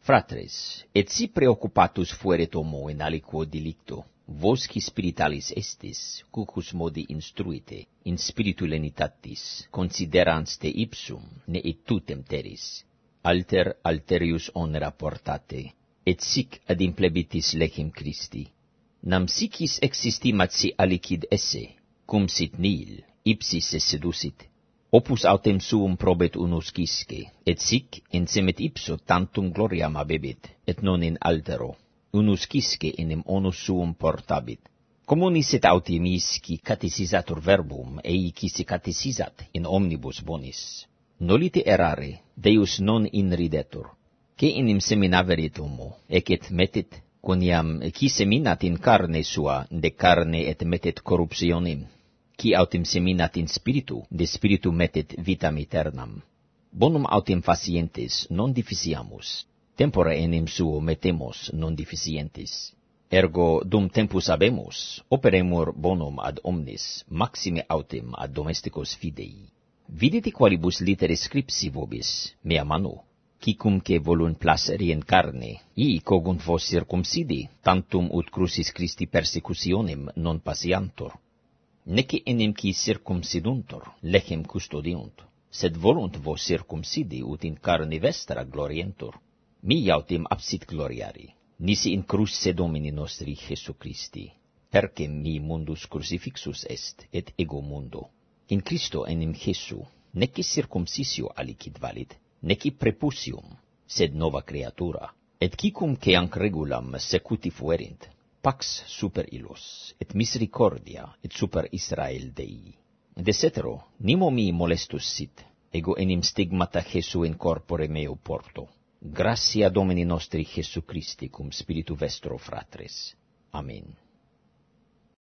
Fratres, et si preoccupatus fueret homo in aliquo delicto, vos qui spiritualis estis, cucus modi instruite, in spiritu lenitatis, considerans te ipsum, ne et tutem teris, alterius onera portate, et sic ad implebitis lecem Christi. Nam sicis existimat si alicid esse, cum sit nihil, ipsis se sedusit, opus autem suum probet unus quisque, et sic insemet ipso tantum gloriam habebit, et non in altero, unus quisque enim onus suum portabit. Communis et autem isci catesizatur verbum, ei qui se catesizat in omnibus bonis. Nolite errare, Deus non inridetur, che enim seminaverit homo, ecet metit, quoniam qui seminat in carne sua, de carne et metet corruptionem, qui autem seminat in spiritu, de spiritu metet vitam aeternam. Bonum autem facientes non deficiamus, tempora enim suo metemos non deficientis. Ergo dum tempus habemus, operemur bonum ad omnes, maxime autem ad domesticos fidei. Videte qualibus litere scripsi vobis, mea mano, quicumque volunt placere in carne, cogunt vos circumcidi, tantum ut crucis Christi persecutionem non pasiantur. Nece enim qui circumciduntur, lecem custodiunt, sed volunt vos circumcidi ut in carne vestra glorientur. Mi autem absit gloriari, nisi in cruce Domini nostri Jesu Christi, perque mi mundus crucifixus est, et ego mundo. In Christo enim Jesu, neci circumcisio alicid valid, neci prepusium, sed nova creatura, et quicumque anc regulam secuti fuerint, pax super illos, et misericordia, et super Israel Dei. De cetero, nimo mi molestus sit, ego enim stigmata Jesu in corpore meo porto. Gratia Domini nostri Jesu Christi cum spiritu vestro fratres. Amen.